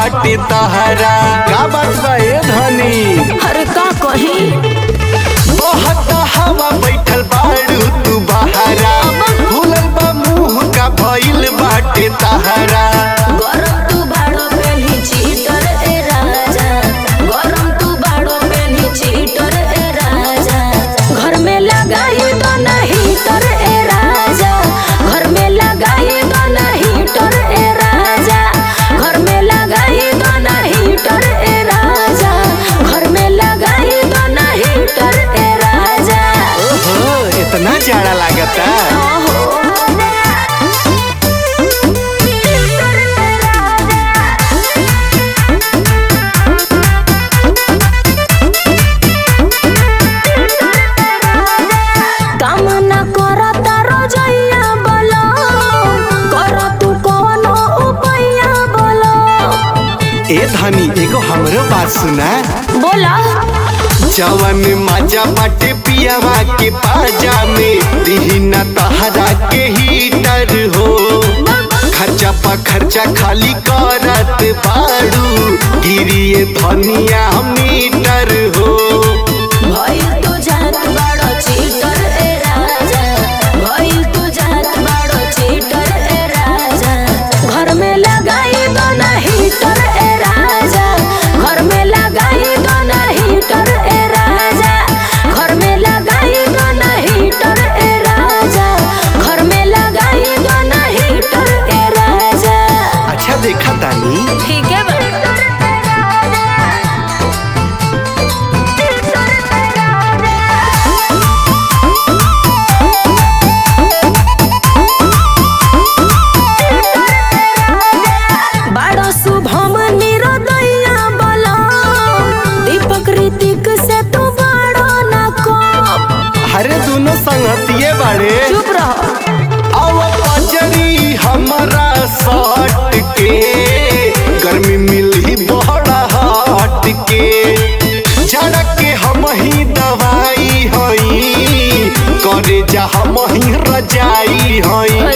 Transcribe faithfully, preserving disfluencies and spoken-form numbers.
बाटे तहरा। का बात बा ए धनी? अरे का कही बहुत हवा बैठल बाड़ू तू बहरा, खुलल बा मुंह का भइल बाटे तहरा। गरम तू बाड़ो पेनी चीटर ए राजा, गरम तू बाड़ो पेनी चीटर ए राजा। घर में लगाई तो नहीं तर ए राजा, घर में लगाई तो नहीं तर ए राजा, घर में लगाई तो नहीं तर ए राजा, घर में लगाई तो नहीं तर ए राजा। ओहो, इतना जाड़ा लागता। ए धनी एगो हमरो बात सुना। बोला जवन मजा बाटे पियावा के पाजा में, दीना तहरा के हीटर हो। खर्चा पा खर्चा खाली करत बाड़ू, गिरिए धनिया मीटर हो। भइल तू जात बाड़ो चीटर ए राजा, भइल तू जात बाड़ो चीटर ए राजा। घर में लगाई तो नहीं तर ए राजा, घर में लगाई तो नहीं तर ए राजा, घर में लगाई तो नहीं तर ए राजा, घर में लगाई तो नहीं तर ए राजा। अच्छा देखा तानी। ठीक है बा बाड़ो शुभम निरोदैया बोला, दीपक ऋतिक से तू बाड़ो ना को। अरे दोनों संगतिये बाड़े। चुप रहो। अब पजरी हमारा सट के, गर्मी मिली बड़ा हट के। जड़ के हम ही दवाई हई, करे जा हम ही रजाई हई।